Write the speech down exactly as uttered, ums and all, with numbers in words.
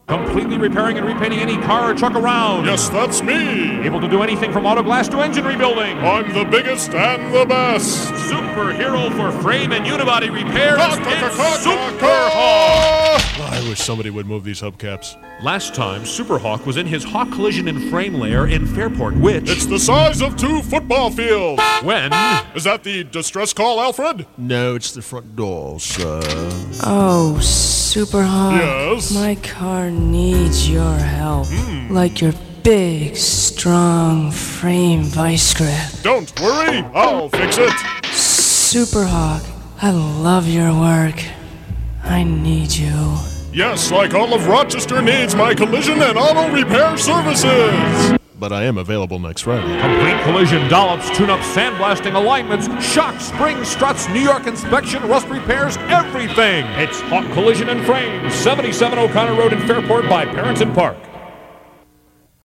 Completely repairing and repainting any car or truck around. Yes, that's me. Able to do anything from auto glass to engine rebuilding. I'm the biggest and the best. Superhero for frame and unibody repairs. It's Superhawk. I wish somebody would move these hubcaps. Last time, Superhawk was in his Hawk Collision and Frame lair in Fairport, which... It's the size of two football fields. When... Is that the distress call, Alfred? No, it's the front door, sir. Oh, Superhawk. Yes? My car needs your help. Mm. Like your big, strong frame vice grip. Don't worry, I'll fix it. Superhawk, I love your work. I need you. Yes, like all of Rochester needs my collision and auto repair services. But I am available next Friday. Complete collision, dollops, tune-ups, sandblasting, alignments, shocks, springs, struts, New York inspection, rust repairs, everything. It's Hawk Collision and Frame, seventy-seven O'Connor Road in Fairport by Parenton Park.